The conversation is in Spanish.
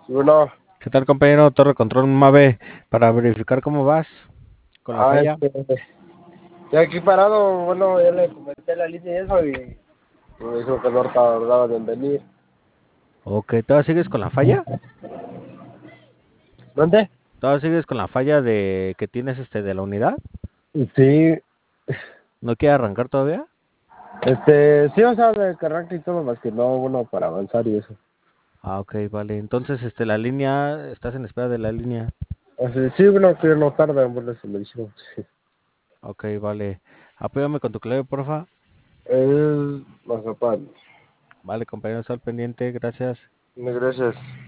Sí, bueno, ¿Qué tal, compañero? Torre Control Mave para verificar cómo vas con la ah, falla. este, estoy aquí parado, bueno, ya le comenté la línea y eso y me dijo que no tardaban en venir. Ok, ¿todavía sigues con la falla? ¿Dónde? ¿Todavía sigues con la falla de que tienes de la unidad? Sí, ¿No quiere arrancar todavía? sí, o sea, de carranca y todo, más que no, bueno, para avanzar y eso. Ah, ok, vale. Entonces, la línea, estás en espera de la línea. O sea, sí, bueno, que no tardan, bueno, eso me dijeron, sí. Ok, vale. Apóyame con tu clave, porfa. Es Mazapán. Vale, compañero, está al pendiente, gracias. Gracias.